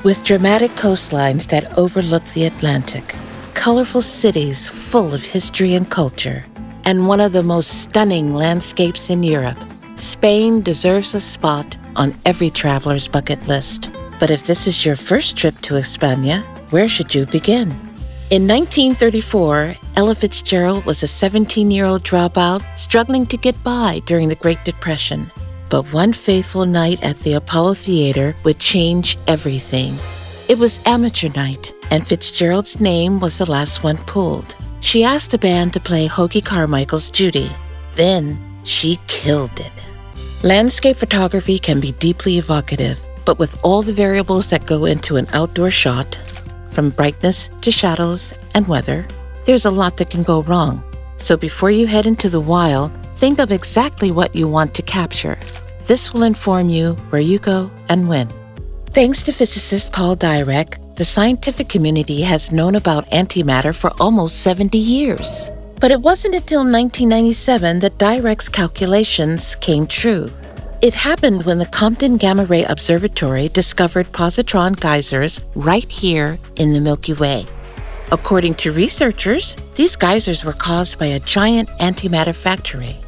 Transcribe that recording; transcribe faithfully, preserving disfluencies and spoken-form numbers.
With dramatic coastlines that overlook the Atlantic, colorful cities full of history and culture, and one of the most stunning landscapes in Europe, Spain deserves a spot on every traveler's bucket list. But if this is your first trip to España, where should you begin? In nineteen thirty-four, Ella Fitzgerald was a seventeen-year-old dropout struggling to get by during the Great Depression. But one fateful night at the Apollo Theater would change everything. It was amateur night, and Fitzgerald's name was the last one pulled. She asked the band to play Hoagy Carmichael's Judy. Then she killed it. Landscape photography can be deeply evocative, but with all the variables that go into an outdoor shot, from brightness to shadows and weather, there's a lot that can go wrong. So before you head into the wild, think of exactly what you want to capture. This will inform you where you go and when. Thanks to physicist Paul Dirac, the scientific community has known about antimatter for almost seventy years. But it wasn't until nineteen ninety-seven that Dirac's calculations came true. It happened when the Compton Gamma Ray Observatory discovered positron geysers right here in the Milky Way. According to researchers, these geysers were caused by a giant antimatter factory.